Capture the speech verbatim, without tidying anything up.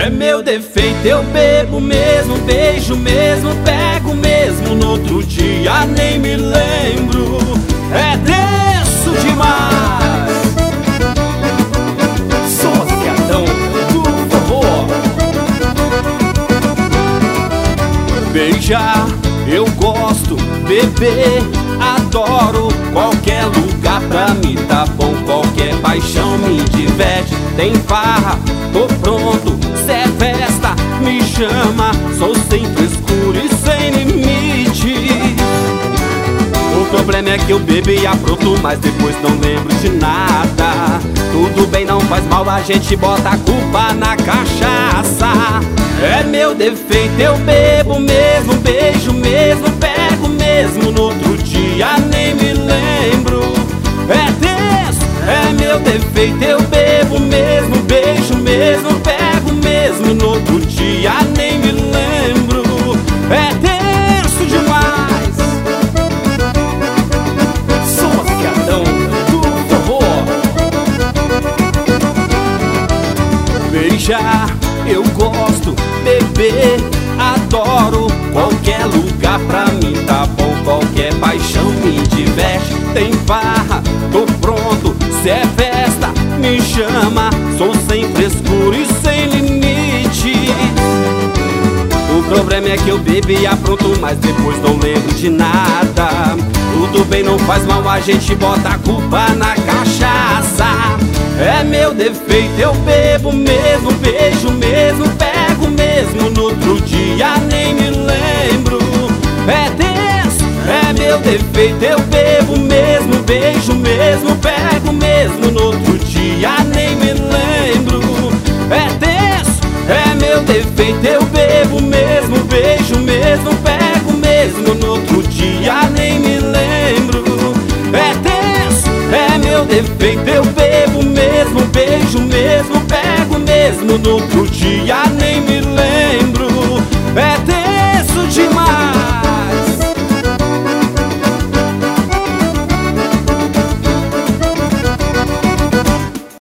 É meu defeito, eu bebo mesmo, beijo mesmo, pego mesmo, no outro dia nem me lembro. É denso demais. Sociadão do forró. Beijar, eu gosto, beber, adoro. Qualquer lugar pra mim tá bom, qualquer paixão me diverte. Tem farra, tô pronto, cê é festa, me chama. Sou sem frescura e sem limite. O problema é que eu bebo e apronto, mas depois não lembro de nada. Tudo bem, não faz mal, a gente bota a culpa na cachaça. É meu defeito, eu bebo mesmo, beijo mesmo, pego mesmo, no outro dia nem me lembro. É tenso, é meu defeito, eu bebo mesmo, beijo mesmo, pego mesmo, no outro dia nem me lembro. É tenso demais. Sociadão do forró. Beijar, eu gosto, beber, adoro. Qualquer lugar pra mim tá bom, qualquer paixão me diverte. Tem farra, tô pronto, cê é festa, me chama. Sou sem frescura e sem limite. O problema é que eu bebo e apronto, mas depois não lembro de nada. Tudo bem, não faz mal, a gente bota a culpa na cachaça. É meu defeito, eu bebo mesmo, beijo mesmo, pego mesmo, no outro dia nem me lembro. É tenso, é meu defeito, eu bebo mesmo, beijo mesmo, pego mesmo, no outro dia nem me lembro. É tenso, é meu defeito, eu bebo mesmo, beijo mesmo, pego mesmo, no outro dia nem me lembro. É tenso, é meu defeito, eu bebo mesmo, beijo mesmo, pego mesmo, no outro